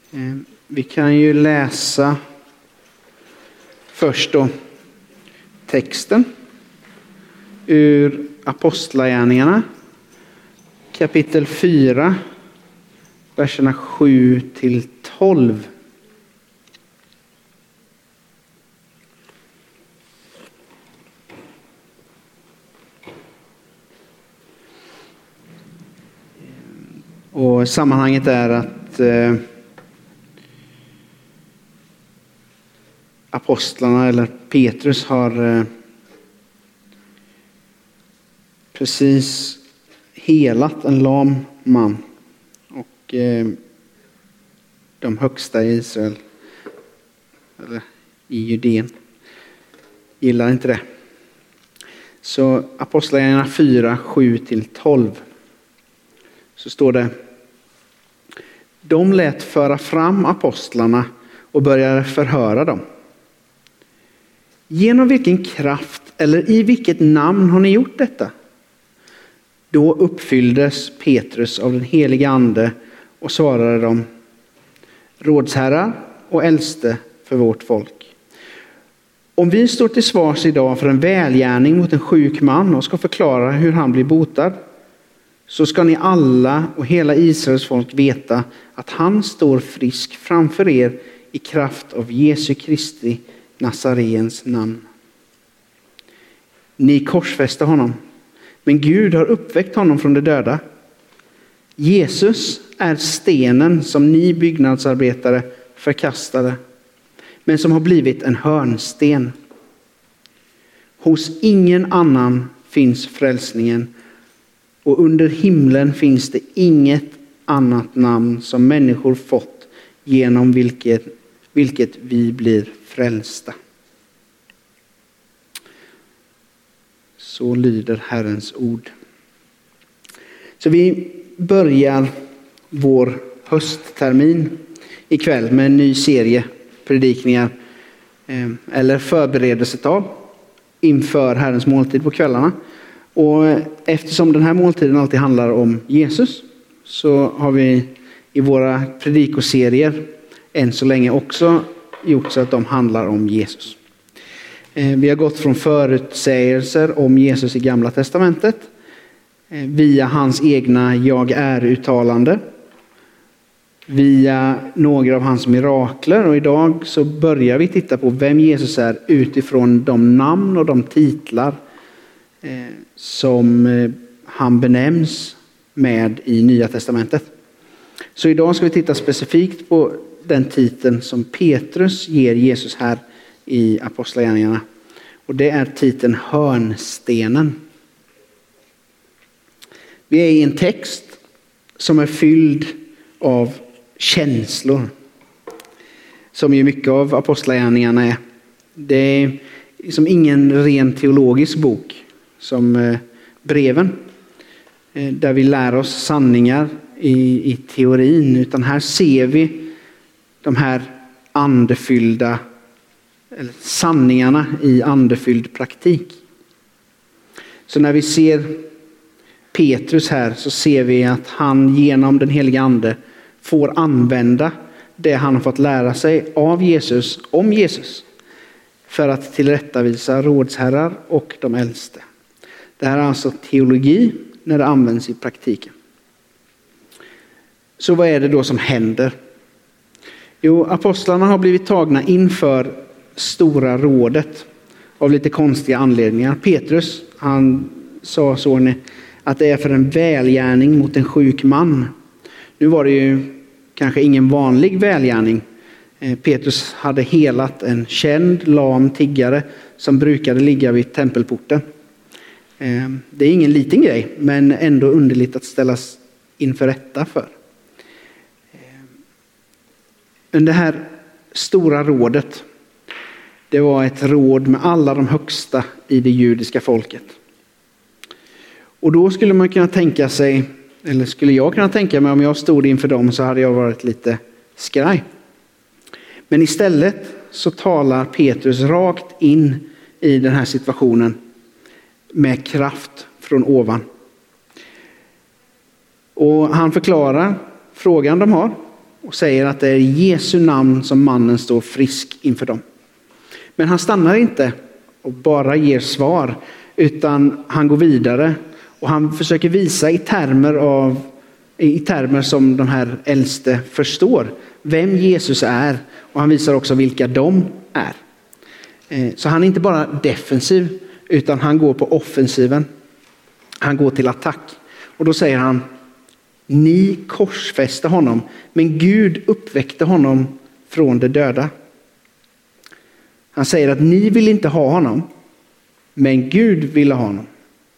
Vi kan ju läsa först då texten ur Apostlagärningarna kapitel 4, verserna 7-12. Och sammanhanget är att apostlarna eller Petrus har precis helat en lam man, och de högsta i Israel eller i Judén gillar inte det. Så Apostlagärningarna 4, 7-12 så står det: de lät föra fram apostlarna och började förhöra dem. Genom vilken kraft eller i vilket namn har ni gjort detta? Då uppfylldes Petrus av den heliga ande och svarade dem: rådsherrar och äldste för vårt folk. Om vi står till svars idag för en välgärning mot en sjuk man och ska förklara hur han blir botad, så ska ni alla och hela Israels folk veta att han står frisk framför er i kraft av Jesu Kristi Nazarens namn. Ni korsfäste honom, men Gud har uppväckt honom från de döda. Jesus är stenen som ni byggnadsarbetare förkastade, men som har blivit en hörnsten. Hos ingen annan finns frälsningen, och under himlen finns det inget annat namn som människor fått genom vilket vi blir frälsta. Så lyder Herrens ord. Så vi börjar vår hösttermin ikväll med en ny serie predikningar eller förberedelsetal inför Herrens måltid på kvällarna. Och eftersom den här måltiden alltid handlar om Jesus, så har vi i våra predikoserier än så länge också gjort så att de handlar om Jesus. Vi har gått från förutsägelser om Jesus i Gamla testamentet via hans egna jag är-uttalande, via några av hans mirakler, och idag så börjar vi titta på vem Jesus är utifrån de namn och de titlar som han benämns med i Nya testamentet. Så idag ska vi titta specifikt på den titeln som Petrus ger Jesus här i Apostlagärningarna. Och det är titeln hörnstenen. Vi är i en text som är fylld av känslor. Som ju mycket av Apostlagärningarna är. Det är som ingen ren teologisk bok som breven. Där vi lär oss sanningar i teorin. Utan här ser vi de här andefyllda eller sanningarna i andefylld praktik. Så när vi ser Petrus här, så ser vi att han genom den heliga ande får använda det han har fått lära sig av Jesus om Jesus för att tillrättavisa rådsherrar och de äldste. Det här är alltså teologi när det används i praktiken. Så vad är det då som händer? Jo, apostlarna har blivit tagna inför stora rådet av lite konstiga anledningar. Petrus, han sa så att det är för en välgärning mot en sjuk man. Nu var det ju kanske ingen vanlig välgärning. Petrus hade helat en känd lam tiggare som brukade ligga vid tempelporten. Det är ingen liten grej, men ändå underligt att ställas inför rätta för. Det här stora rådet, det var ett råd med alla de högsta i det judiska folket. Och då skulle man kunna tänka sig, eller skulle jag kunna tänka mig, om jag stod inför dem så hade jag varit lite skraj. Men istället så talar Petrus rakt in i den här situationen med kraft från ovan. Och han förklarar frågan de har och säger att det är i Jesu namn som mannen står frisk inför dem. Men han stannar inte och bara ger svar, utan han går vidare och han försöker visa i termer som de här äldste förstår vem Jesus är, och han visar också vilka de är. Så han är inte bara defensiv, utan han går på offensiven. Han går till attack. Och då säger han: ni korsfäste honom, men Gud uppväckte honom från de döda. Han säger att ni vill inte ha honom, men Gud ville ha honom.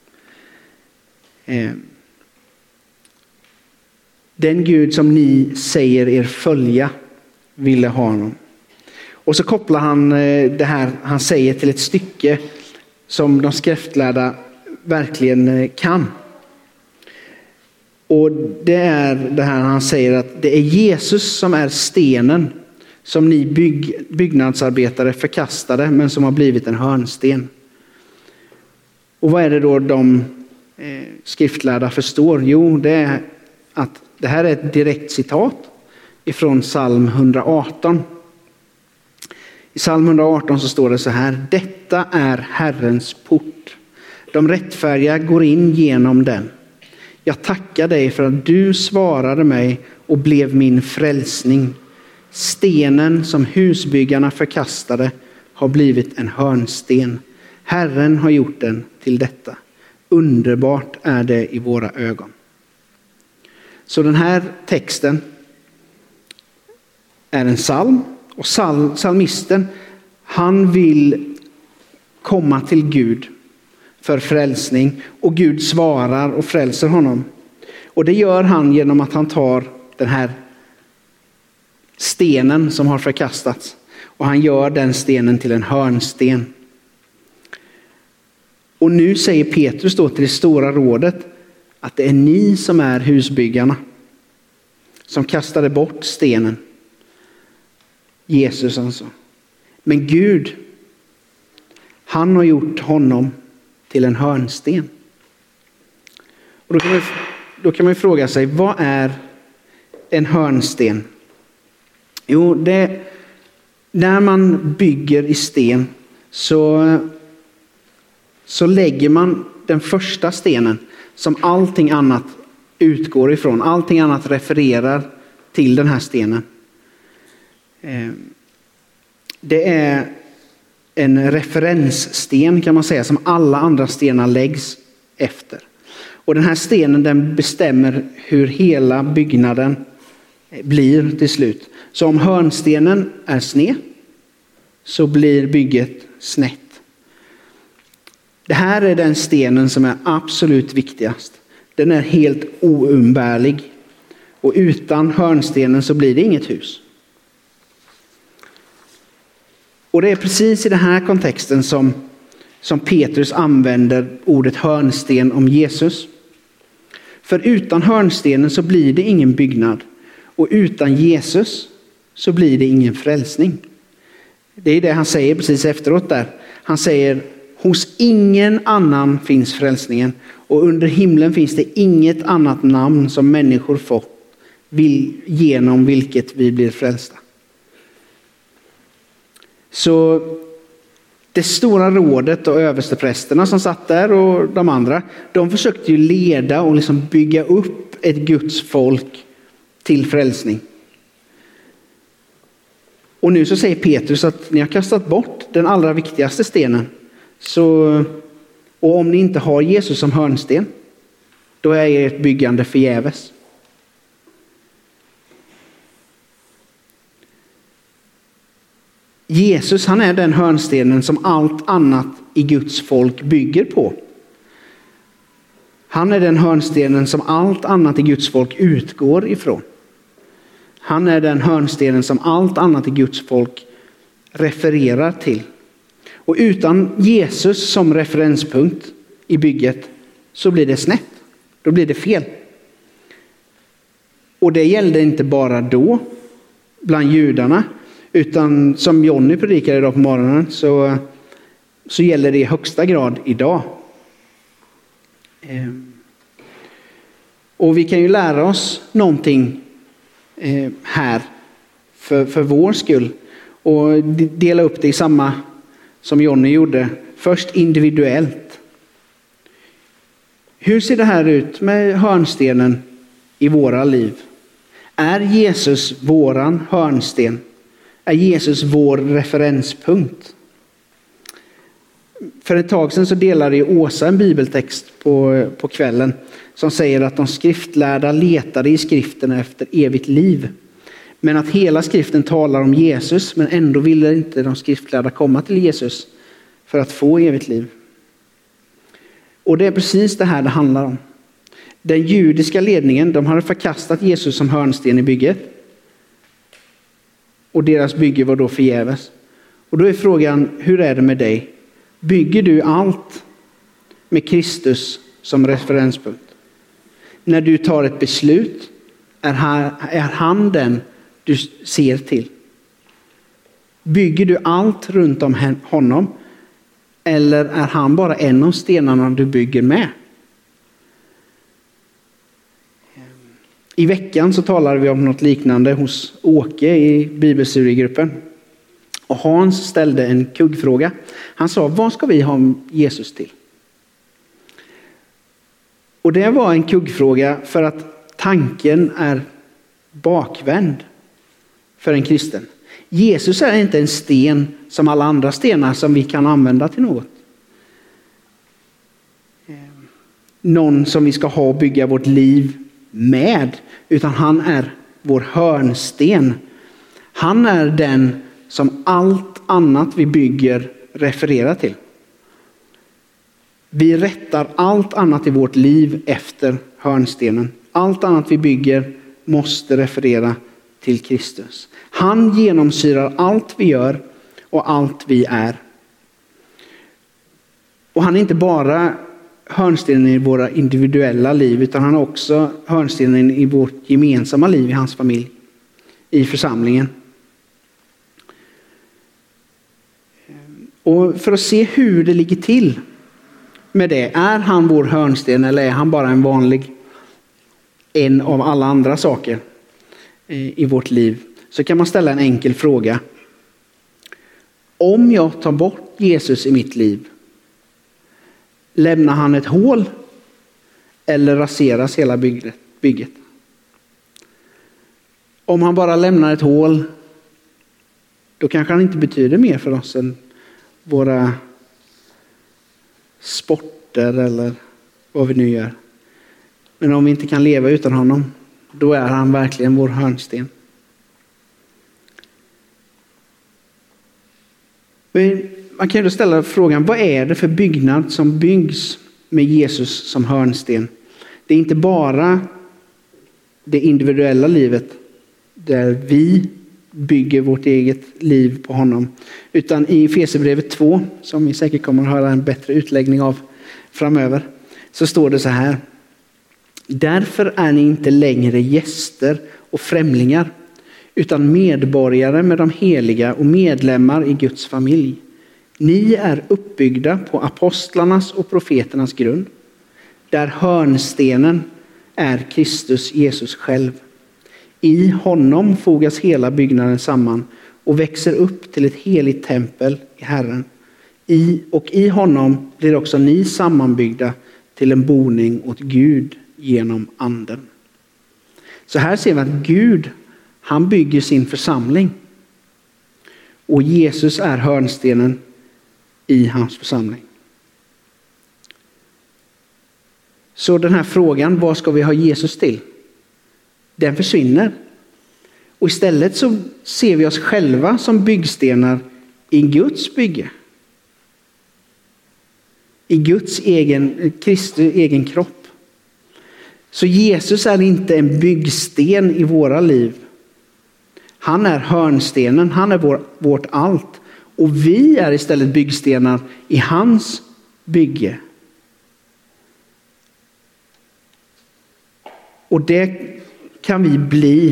Den Gud som ni säger er följa ville ha honom. Och så kopplar han det här han säger till ett stycke som de skriftlärda verkligen kan. Och det är det här han säger att det är Jesus som är stenen som ni byggnadsarbetare förkastade, men som har blivit en hörnsten. Och vad är det då de skriftlärda förstår? Jo, det är att det här är ett direkt citat ifrån psalm 118. I psalm 118 så står det så här: detta är Herrens port. De rättfärdiga går in genom den. Jag tackar dig för att du svarade mig och blev min frälsning. Stenen som husbyggarna förkastade har blivit en hörnsten. Herren har gjort den till detta. Underbart är det i våra ögon. Så den här texten är en psalm, och psalmisten, han vill komma till Gud för frälsning, och Gud svarar och frälser honom. Och det gör han genom att han tar den här stenen som har förkastats och han gör den stenen till en hörnsten. Och nu säger Petrus då till det stora rådet att det är ni som är husbyggarna som kastade bort stenen. Jesus alltså. Men Gud, han har gjort honom till en hörnsten. Och då kan man fråga sig, vad är en hörnsten? Jo, när man bygger i sten så lägger man den första stenen som allting annat utgår ifrån. Allting annat refererar till den här stenen. Det är en referenssten kan man säga, som alla andra stenar läggs efter. Och den här stenen, den bestämmer hur hela byggnaden blir till slut. Så om hörnstenen är sned så blir bygget snett. Det här är den stenen som är absolut viktigast. Den är helt oumbärlig. Och utan hörnstenen så blir det inget hus. Och det är precis i den här kontexten som Petrus använder ordet hörnsten om Jesus. För utan hörnstenen så blir det ingen byggnad. Och utan Jesus så blir det ingen frälsning. Det är det han säger precis efteråt där. Han säger: hos ingen annan finns frälsningen, och under himlen finns det inget annat namn som människor fått genom vilket vi blir frälsta. Så det stora rådet och översteprästerna som satt där och de andra, de försökte ju leda och liksom bygga upp ett Guds folk till frälsning. Och nu så säger Petrus att ni har kastat bort den allra viktigaste stenen. Och om ni inte har Jesus som hörnsten, då är ert byggande förgäves. Jesus, han är den hörnstenen som allt annat i Guds folk bygger på. Han är den hörnstenen som allt annat i Guds folk utgår ifrån. Han är den hörnstenen som allt annat i Guds folk refererar till. Och utan Jesus som referenspunkt i bygget så blir det snett. Då blir det fel. Och det gällde inte bara då bland judarna, utan som Johnny predikade idag på morgonen så gäller det i högsta grad idag. Och vi kan ju lära oss någonting här för vår skull. Och dela upp det i samma som Johnny gjorde. Först individuellt. Hur ser det här ut med hörnstenen i våra liv? Är Jesus våran hörnsten? Är Jesus vår referenspunkt? För ett tag sedan så delade Åsa en bibeltext på kvällen som säger att de skriftlärda letade i skriften efter evigt liv. Men att hela skriften talar om Jesus, men ändå ville inte de skriftlärda komma till Jesus för att få evigt liv. Och det är precis det här det handlar om. Den judiska ledningen, de hade förkastat Jesus som hörnsten i bygget. Och deras bygge var då förgäves. Och då är frågan, hur är det med dig? Bygger du allt med Kristus som referenspunkt? När du tar ett beslut, är han den du ser till? Bygger du allt runt om honom? Eller är han bara en av stenarna du bygger med? I veckan så talade vi om något liknande hos Åke i bibelstudiegruppen. Och Hans ställde en kuggfråga. Han sa, vad ska vi ha Jesus till? Och det var en kuggfråga för att tanken är bakvänd för en kristen. Jesus är inte en sten som alla andra stenar som vi kan använda till något. Någon som vi ska ha och bygga vårt liv med. Utan han är vår hörnsten. Han är den som allt annat vi bygger refererar till. Vi rättar allt annat i vårt liv efter hörnstenen. Allt annat vi bygger måste referera till Kristus. Han genomsyrar allt vi gör och allt vi är. Och han är inte bara hörnstenen i våra individuella liv, utan han är också hörnstenen i vårt gemensamma liv i hans familj, i församlingen. Och för att se hur det ligger till med det, är han vår hörnsten eller är han bara en av alla andra saker i vårt liv, så kan man ställa en enkel fråga. Om jag tar bort Jesus i mitt liv, lämnar han ett hål eller raseras hela bygget? Om han bara lämnar ett hål, då kanske han inte betyder mer för oss än våra sporter eller vad vi nu gör. Men om vi inte kan leva utan honom, då är han verkligen vår hörnsten. Man kan ju då ställa frågan, vad är det för byggnad som byggs med Jesus som hörnsten? Det är inte bara det individuella livet där vi bygger vårt eget liv på honom. Utan i Efesierbrevet 2, som vi säkert kommer att höra en bättre utläggning av framöver, så står det så här. Därför är ni inte längre gäster och främlingar, utan medborgare med de heliga och medlemmar i Guds familj. Ni är uppbyggda på apostlarnas och profeternas grund, där hörnstenen är Kristus Jesus själv. I honom fogas hela byggnaden samman och växer upp till ett heligt tempel i Herren. I honom blir också ni sammanbyggda till en boning åt Gud genom anden. Så här ser vi att Gud, han bygger sin församling. Och Jesus är hörnstenen i hans församling. Så den här frågan, vad ska vi ha Jesus till? Den försvinner. Och istället så ser vi oss själva som byggstenar i Guds bygge. I Guds Kristi egen kropp. Så Jesus är inte en byggsten i våra liv. Han är hörnstenen, han är vårt allt. Och vi är istället byggstenar i hans bygge. Och det kan vi bli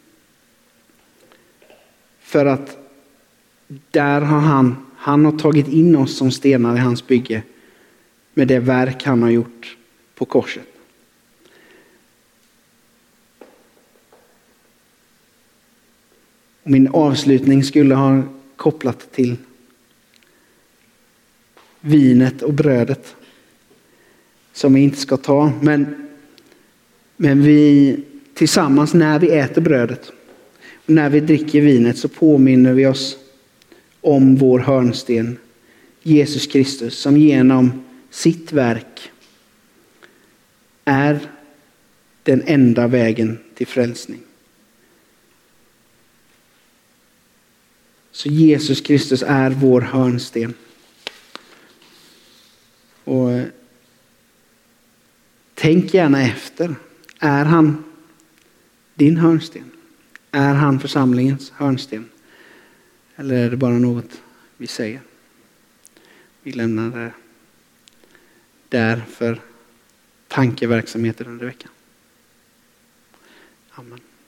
för att där har han har tagit in oss som stenar i hans bygge med det verk han har gjort på korset. Och min avslutning skulle ha kopplat till vinet och brödet som vi inte ska ta. Men vi tillsammans, när vi äter brödet och när vi dricker vinet, så påminner vi oss om vår hörnsten, Jesus Kristus, som genom sitt verk är den enda vägen till frälsning. Så Jesus Kristus är vår hörnsten. Och tänk gärna efter. Är han din hörnsten? Är han församlingens hörnsten? Eller är det bara något vi säger? Vi lämnar det där för tankeverksamheter under veckan. Amen.